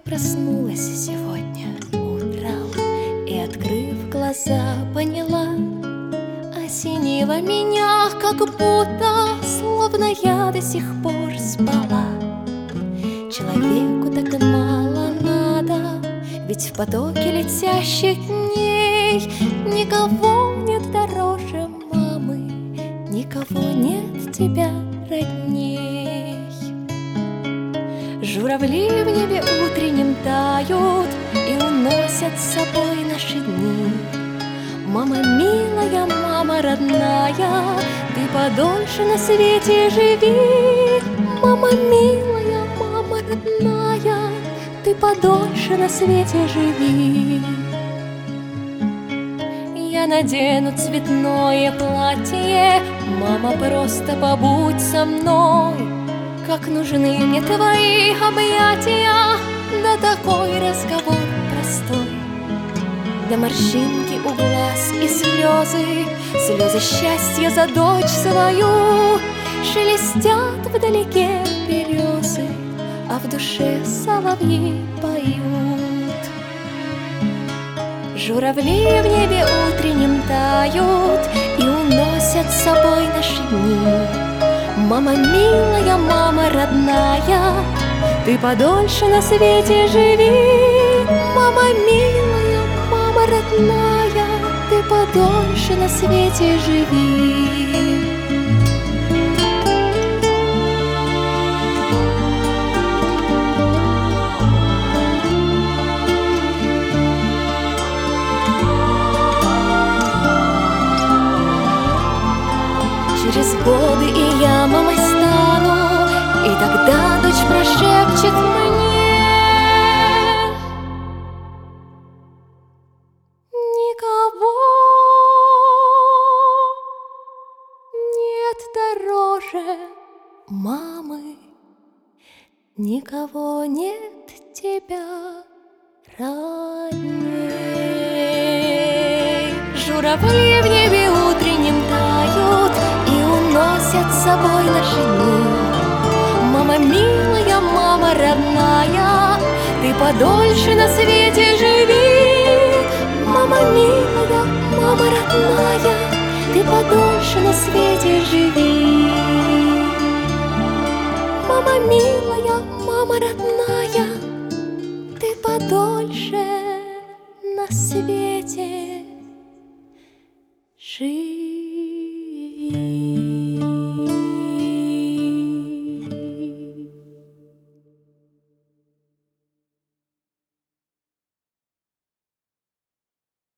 проснулась сегодня утром и, открыв глаза, поняла, осенило меня, как будто, словно я до сих пор спала. Человеку так мало надо, ведь в потоке летящих дней никого нет дороже мамы, никого нет тебя родней. Журавли в небе утреннем тают и уносят с собой наши дни. Мама милая, мама родная, ты подольше на свете живи. Мама милая, мама родная, ты подольше на свете живи. Я надену цветное платье, мама, просто побудь со мной. Как нужны мне твои объятия, да такой разговор простой. Да морщинки у глаз и слезы, слезы счастья за дочь свою. Шелестят вдалеке березы, а в душе соловьи поют. Журавли в небе утреннем тают и уносят с собой наши дни. Мама милая, мама родная, ты подольше на свете живи. Мама милая, мама родная, ты подольше на свете живи. Через годы и я мамой стану, и тогда дочь прошепчет мне: никого нет дороже мамы, никого нет тебя родней. Журавли в небе утреннем тают и уносят с собой наши дни. Мама милая, мама родная, ты подольше на свете живи. Мама милая, мама родная, ты подольше на свете живи. Мама милая, мама родная, ты подольше на свете живи.